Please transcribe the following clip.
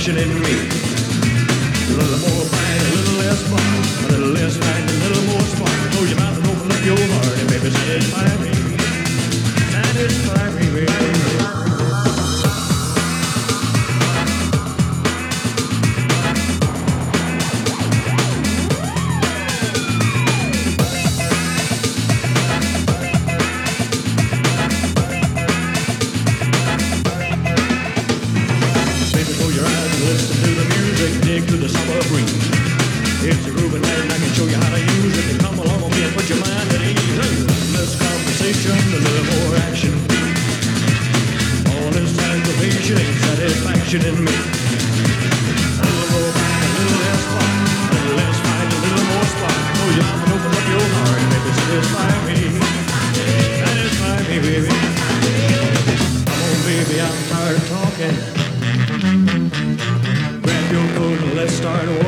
satisfaction in me. A little more fight, a little less fun. A little less fight, a little more spark. Close your mouth and open up your heart and baby satisfy me. Satisfy me, baby. Listen to the music, dig to the summer breeze. It's a groovy night and I can show you how to use it. Come along with me and put your mind at ease. Less conversation, a little more action. All this aggravation ain't satisfaction in me. A little more fight, a little less fun. A little less fight, a little more spark. Oh, you have to open up your heart and baby satisfy me. Satisfy me, baby. Come on, baby, I'm tired of talking. Grab your coat and let's start